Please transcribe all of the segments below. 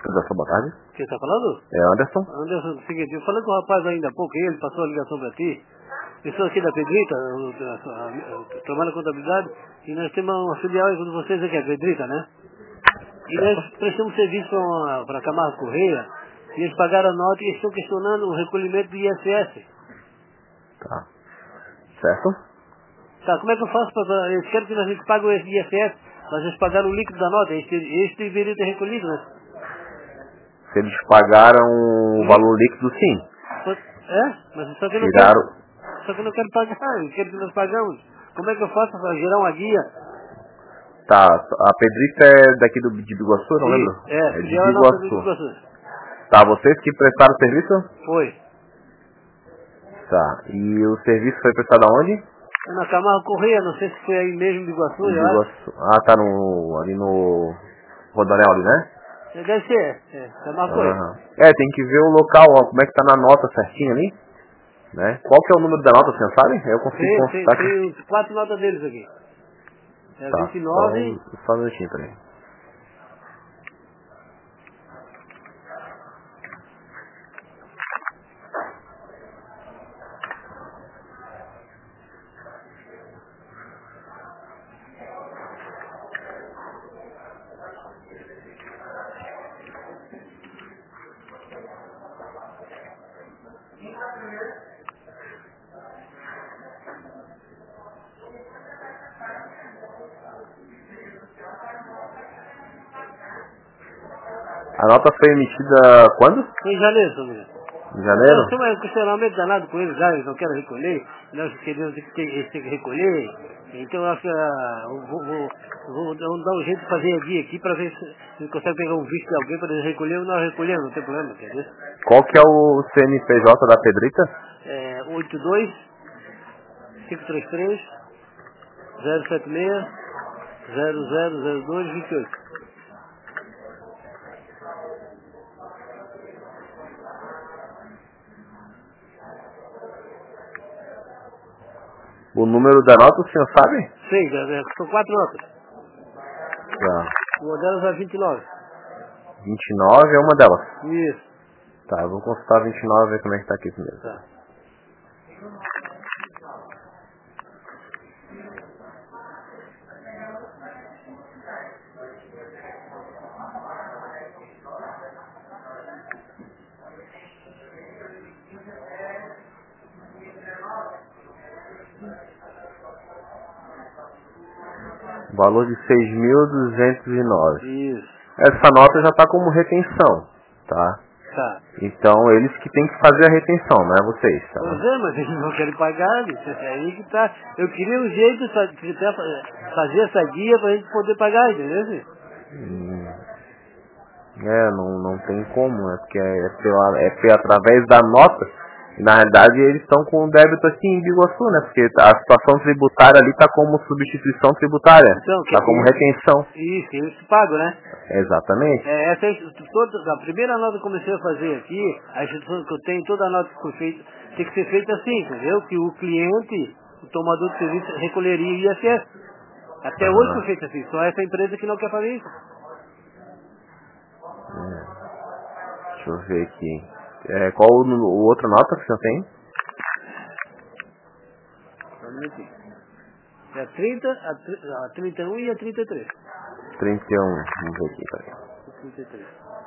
Anderson, boa tarde. Quem tá falando? É Anderson. Anderson, é o seguinte, eu falei com o rapaz ainda há pouco, ele passou a ligação pra ti. Eu sou aqui da Pedrita, eu trabalho na contabilidade, e nós temos uma filial aí com vocês aqui, a Pedrita, né? E nós prestamos serviço para a Camargo Correia, e eles pagaram a nota e eles estão questionando o recolhimento do ISS. Tá. Certo? Tá, como é que eu faço para... Eles querem que a gente pague o ISS, mas eles pagaram o líquido da nota, eles deveriam ter recolhido, né? Se eles pagaram o valor líquido, sim. Mas só que eu não Tiraram. quero... Só que eu não quero pagar, eu quero que nós pagamos. Como é que eu faço para gerar uma guia? Tá, a Pedrita é daqui de Biguaçu, não lembro? É, de filial é nossa de Biguaçu. Biguaçu. Tá, vocês que prestaram o serviço? Foi. Tá, e o serviço foi prestado aonde? É na Camargo Correia, não sei se foi aí mesmo em Biguaçu, Em eu acho. Biguaçu. Ah, tá ali no Rodoanel ali, né? Deve ser, Camargo Correia. Aham. Tem que ver o local, ó, como é que tá na nota certinho ali, né? Qual que é o número da nota, você sabe? Eu consigo consultar aqui. Tem os 4 notas deles aqui. É Tá, 29... só um minutinho, peraí. A nota foi emitida quando? Em janeiro, seu menino. Em janeiro? Nós temos um questionamento danado com eles já, eles não querem recolher, nós queremos que eles têm que recolher, então eu acho que eu vou dar um jeito de fazer a guia aqui para ver se consegue pegar um visto de alguém para eles recolher ou não recolher, não tem problema, entendeu? Qual que é o CNPJ da Pedrita? 82 533 076 0002 28. O número da nota o senhor sabe? Sim, são 4 notas. Tá. Uma delas é 29. 29 é uma delas. Isso. Tá, eu vou consultar 29 e ver como é que tá aqui primeiro. Tá. Valor de 6.209. Isso. Essa nota já está como retenção, tá? Tá. Então eles que têm que fazer a retenção, não é vocês, tá? Pois é, mas eles não querem pagar, bicho. É aí que tá. Eu queria um jeito de fazer essa guia pra gente poder pagar, entendeu? Não tem como, né? Porque através da nota. Na realidade eles estão com um débito aqui em Biguaçu, né? Porque a situação tributária ali está como substituição tributária, Então, está como retenção. Isso, eles pagam, né? Exatamente. A primeira nota que eu comecei a fazer aqui, a instituição que eu tenho, toda a nota que foi feita, tem que ser feita assim, entendeu? Que o cliente, o tomador de serviço, recolheria o ISS. Até hoje foi feito assim, só essa empresa que não quer fazer isso. Deixa eu ver aqui. Qual o outro nota que você tem? Só um minutinho. É a 30, a 31 e a 33. 31, vamos ver aqui, peraí. 33.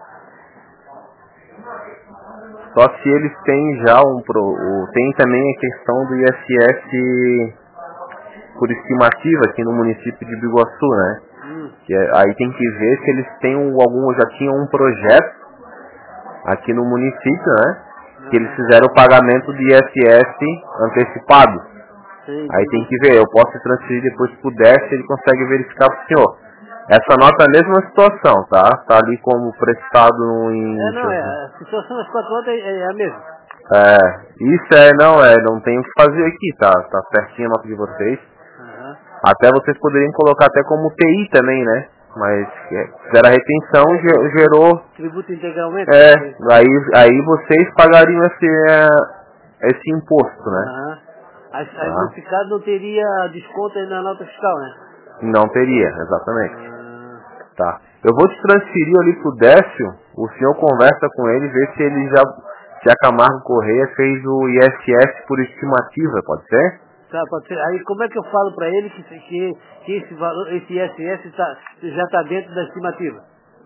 Só se eles têm já tem também a questão do ISS por estimativa aqui no município de Biguaçu, né? Aí tem que ver se eles têm já tinham um projeto aqui no município, né? Que eles fizeram o pagamento de ISS antecipado. Sim, aí tem que ver, eu posso transferir depois pro DEF, ele consegue verificar pro senhor. Essa nota é a mesma situação, tá? Tá ali como prestado em... a situação das 4 notas é a mesma. Não tem o que fazer aqui, tá certinho a nota de vocês. Até vocês poderiam colocar até como TI também, né? Mas fizeram a retenção, gerou... Tributo integralmente? Aí vocês pagariam esse imposto, né? Aí nesse caso não teria desconto aí na nota fiscal, né? Não teria, exatamente. Tá. Eu vou te transferir ali pro Décio o senhor conversa com ele, vê se a Camargo Correia fez o ISS por estimativa, pode ser? Tá, pode ser. Aí como é que eu falo para ele que esse valor, esse ISS já está dentro da estimativa?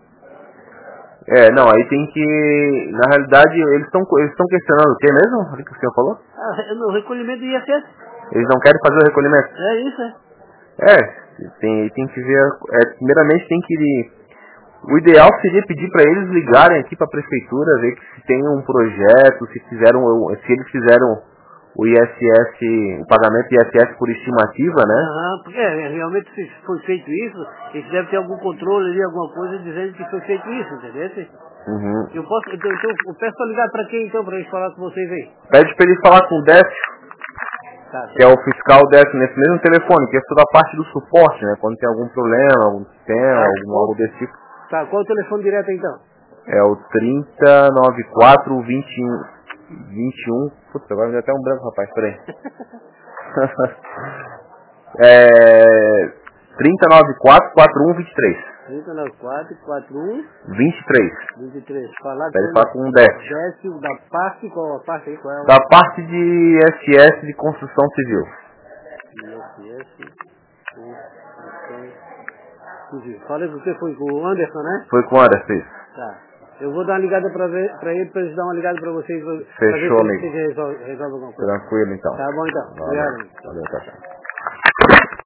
Não, aí tem que, na realidade, eles estão questionando o que mesmo? O que o senhor falou? No recolhimento do ISS. Eles não querem fazer o recolhimento? É isso, Tem que ver, primeiramente tem que, o ideal seria pedir para eles ligarem aqui para a prefeitura, ver que se tem um projeto, se eles fizeram o ISS, o pagamento ISS por estimativa, né? Porque realmente se foi feito isso, eles devem ter algum controle ali, alguma coisa dizendo que foi feito isso, entendeu? Uhum. Eu peço para ligar para quem então, para eles falar com vocês aí? Pede para eles falar com o Décio, Tá. que é o fiscal Décio, nesse mesmo telefone, que é toda a parte do suporte, né? Quando tem algum problema, algum sistema, algo desse tipo. Tá, qual é o telefone direto então? É o 3094 21. Putz, agora me deu até um branco, rapaz, peraí. 3094 4123. 3094 41 23. 23. Falar Ele fala com um Décio. Décio da parte, qual a parte aí? Qual é o... Da parte de ISS de construção civil. ISS construção civil. Falei que você foi com o Anderson, né? Foi com o Anderson, isso. Tá. Eu vou dar uma ligada pra ele, pra eles dar uma ligada pra vocês. Fechou, pra ver amigo. se resolve alguma coisa. Tranquilo, então. Tá bom então. Valeu. Obrigado. Valeu, tchau.